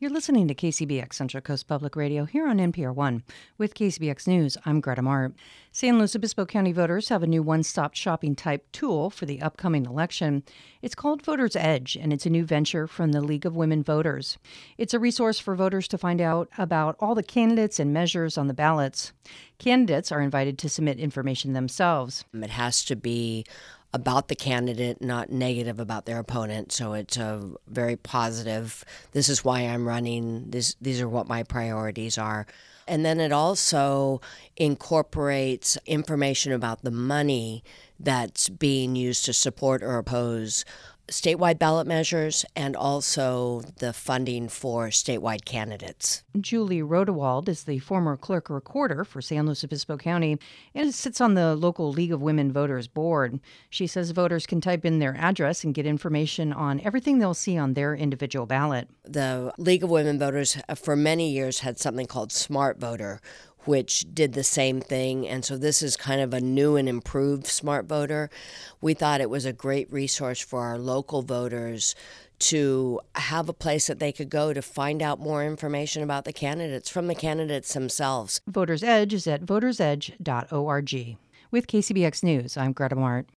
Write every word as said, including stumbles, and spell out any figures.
You're listening to K C B X Central Coast Public Radio here on N P R one. With K C B X News, I'm Greta Mart. San Luis Obispo County voters have a new one-stop shopping type tool for the upcoming election. It's called Voters Edge, and it's a new venture from the League of Women Voters. It's a resource for voters to find out about all the candidates and measures on the ballots. Candidates are invited to submit information themselves. It has to be about the candidate, not negative about their opponent. So it's a very positive, this is why I'm running, this, these are what my priorities are. And then it also incorporates information about the money that's being used to support or oppose statewide ballot measures and also the funding for statewide candidates. Julie Rodewald is the former clerk recorder for San Luis Obispo County and sits on the local League of Women Voters board. She says voters can type in their address and get information on everything they'll see on their individual ballot. The League of Women Voters for many years had something called Smart Voter, which did the same thing. And so this is kind of a new and improved Smart Voter. We thought it was a great resource for our local voters to have a place that they could go to find out more information about the candidates from the candidates themselves. Voters Edge is at voters edge dot org. With K C B X News, I'm Greta Mart.